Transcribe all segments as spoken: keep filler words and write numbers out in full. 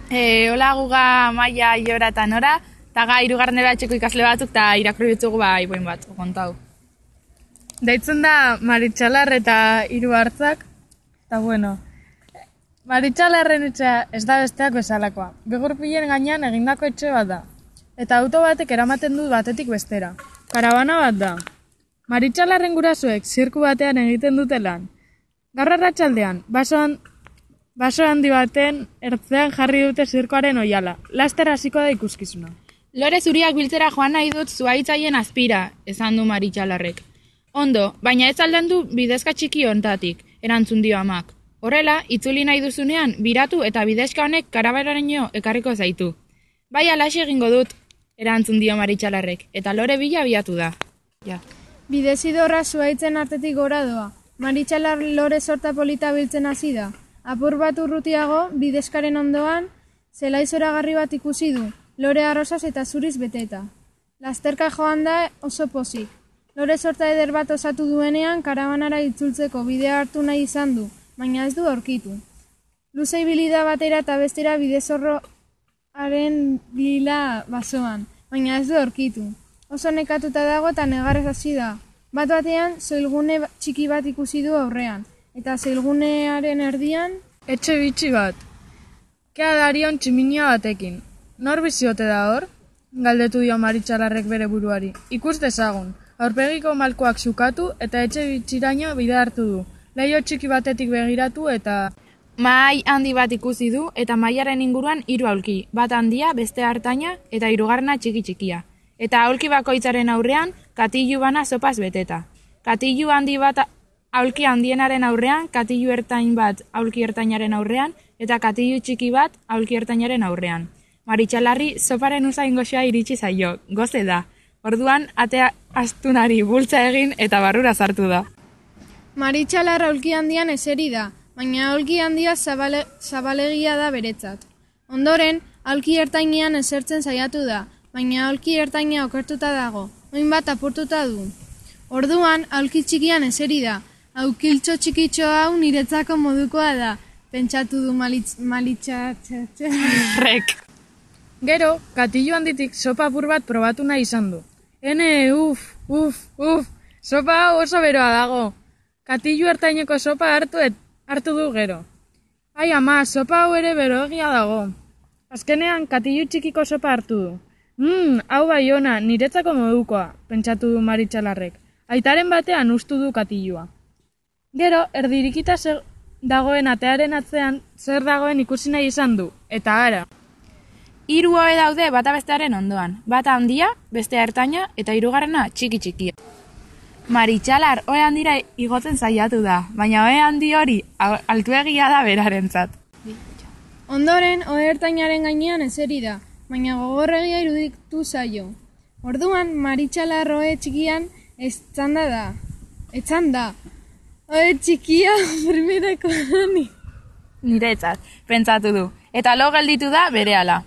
E, hola guga Maia, Iora eta Nora, eta ga hirugarren ebatxeko ikasle batzuk eta irakurri bitzugu ba iboin bat, kontau. Deitzen da Maritxalar eta hiru hartzak, eta bueno, Maritxalarren etxea ez da besteak bezalakoa. Begurpilen gainean egindako etxe bat da, eta auto batek eramaten du batetik bestera. Karabana bat da. Maritxalarren gurasoek zirku batean egiten dute lan. Gaur arratsaldean, basoan Baso handi baten ertzean jarri dute zirkoaren oihala. Laster hasiko da ikuskizuna. Lore zuriak biltzera joan nahi dut zuhaitzaien azpira, esan du Maritxalarrek. Ondo, baina ez aldan du bidezka txiki hontatik, erantzun dio amak. Horrela, itzuli nahi duzunean, biratu eta bidezka honek karabararaino ekarriko zaitu. Bai alaxe egingo dut, erantzun dio Maritxalarrek, eta Lore bila abiatu da. Ja. Bidezidorra zuhaitzen artetik gora doa. Maritxalar Lore sorta polita biltzen hasi da. Apur bat urrutiago, bidezkaren ondoan, zelai zoragarri bat ikusi du, Lore arrosaz eta zuriz beteta. Lasterka joan da oso pozik. Lore sorta eder bat osatu duenean, karabanara itzultzeko bidea hartu nahi izan du, baina ez du aurkitu. Luze ibilida batera eta bestera bidezorroaren lila basoan, baina ez du aurkitu. Oso nekatuta dago eta negarrez hasi da. Bat batean, zoilgune txiki bat ikusi du aurrean. Eta zeilgunearen erdian, etxe bitxi bat. Kea darion tximinia batekin. Nor biziote da hor? Galdetu dio Maritxalarrek bere buruari. Ikus dezagun. Aurpegiko malkoak zukatu eta etxe bitxiraino bide hartu du. Leio txiki batetik begiratu eta... Mahai handi bat ikusi du eta mahaiaren inguruan hiru aulki. Bat handia, beste hartaina eta hirugarrena txiki txikia. Eta aulki bakoitzaren aurrean, katilu bana sopaz beteta. Katilu handi bat... Aulki handienaren aurrean, katilu ertain bat aulki ertainaren aurrean, eta katilu txiki bat aulki ertainaren aurrean. Maritxalarri soparen usain goxoa iritsi zaio, goze da. Orduan, atea astunari bultza egin eta barrura sartu da. Maritxalar aulki handian eseri da, baina aulki handia zabale, zabalegia da beretzat. Ondoren, aulki ertainean esertzen saiatu da, baina aulki ertaina okertuta dago, oin bat apurtuta du. Orduan, aulki txikian eseri da, aukiltxo txikitxo hau niretzako modukoa da, pentsatu du malitxatxatxe. Rek. Gero, katilu handitik sopa apur bat probatu nahi izan du. Ene, uf, uf, uf, sopa hau oso beroa dago. Katilu ertaineko sopa hartu, et, hartu du gero. Ai ama, sopa hau ere beroegia dago. Azkenean, katilu txikiko sopa hartu du. Mmm, hau bai ona, niretzako modukoa, pentsatu du Maritxalarrek. Aitaren batean ustu du katilua. Gero, erdirikita dagoen atearen atzean zer dagoen ikusi nahi izan du, eta ara. Hiru ohe daude bata bestearen ondoan, bata handia, bestea ertaina eta hirugarrena txiki txikia. Maritxalar ohe handira igotzen saiatu da, baina ohe handi hori altuegia da berarentzat. Ondoren, ohe ertainaren gainean eseri da, baina gogorregia iruditu zaio. Orduan, Maritxalar ohe txikian etzanda da. Etzanda. Ohe txikia, primerako ni. Niretzat, pentsatu du. Eta lo gelditu da berehala.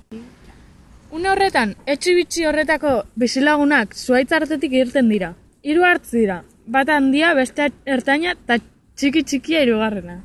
Une horretan, etxe bitxi horretako bizilagunak zuhaitz hartetik irten dira. Hiru hartz dira. Bat handia, beste ertaina eta txiki txikia hirugarrena.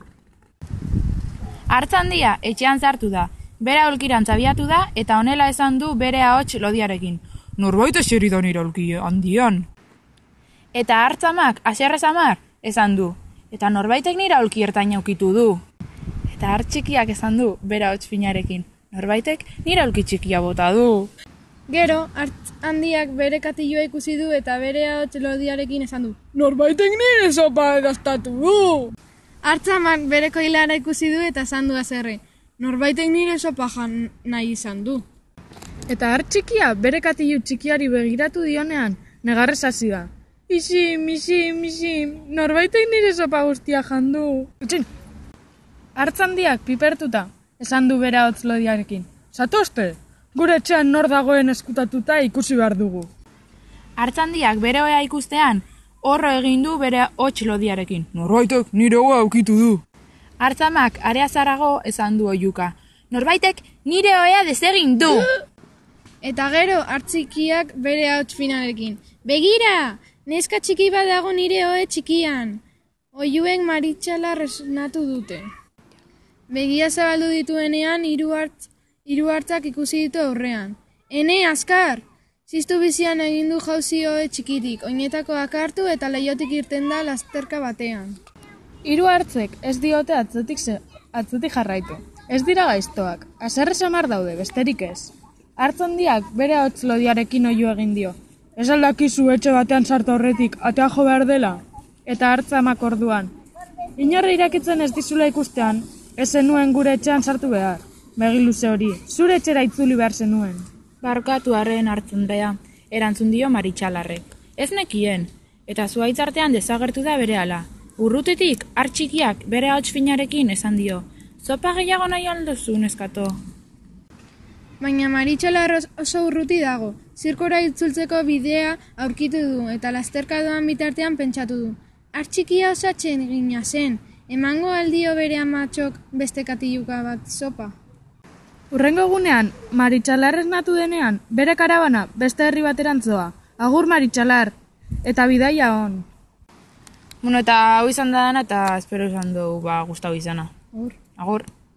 Hartz handia etxean sartu da. Bere aulkirantz abiatu da eta honela esan du bere ahots lodiarekin. Norbait eseri da nire aulki handian. Eta hartzamak, haserre samar, esan du. Eta norbaitek nire aulki ertaina ukitu du. Eta hartz txikiak esan du bere ahots finarekin. Norbaitek nire aulki txikia bota du. Gero, hartz handiak bere katilua ikusi du eta bere ahots lodiarekin esan du. Norbaitek nire sopa edastatu du. Hartzamak bere koilara ikusi du eta esan du haserre. Norbaitek nire sopa jan nahi izan du. Eta hartz txikia bere katilu txikiari begiratu dionean, negarrez hasi da. Isim, isim, isim, norbaitek nire sopa guztia jandu. Itxin! Hartz handiak pipertuta, esan du bere ahots lodiarekin. Zatozte, gure etxean nor dagoen eskutatuta ikusi behar dugu. Hartz handiak bere ohea ikustean, horro egin du bere hots lodiarekin. Norbaitek nire ohea ukitu du. Hartzamak area zarago esan du oiuka. Norbaitek nire ohea desegin du. Eta gero hartzikiak bere ahots finarekin. Begira! Neska txiki bat dago nire ohe txikian. Oiuek Maritxalar esnatu dute. Begia zabaldu dituenean hiru hartz Hiru hartzak ikusi ditu aurrean. Ene, azkar! Ziztu bizian egin du jauzi hoe txikirik, oinetakoak hartu eta leiotik irten da lasterka batean. Hiru hartzek ez diote atzetik, ze, atzetik jarraitu. Ez dira gaiztoak, haserre samar daude, besterik ez. Hartz handiak bere hotz lodiarekin oihu egin dio. Ez aldakizu etxe batean sartu aurretik, atea jo behar dela. Eta hartza amak orduan. Inorre irakitzen ez dizula ikustean, ez zenuen gure etxean sartu behar. Begi luze hori, zure etxera itzuli behar zenuen. Barkatu arren hartzundrea, erantzun dio Maritxalarrek. Ez nekien, eta zuaitz artean desagertu da berehala. Urrutetik, hartxikiak bere ahots finarekin esan dio. Zopa gehiago nahi alduzu, neskato. Baina Maritxalar oso urruti dago. Zirkora itzultzeko bidea aurkitu du eta lasterka doan bitartean pentsatu du. Hartxikia osatzen gina zen, emango aldio bere amatxok beste katiluka bat sopa. Urrengo egunean, Maritxalar esnatu denean, bere karabana beste herri baterantzoa. Agur Maritxalar, eta bidaia on. Bueno, eta hau izan da dana, eta espero izan du ba, gustau izana. Agur. Agur.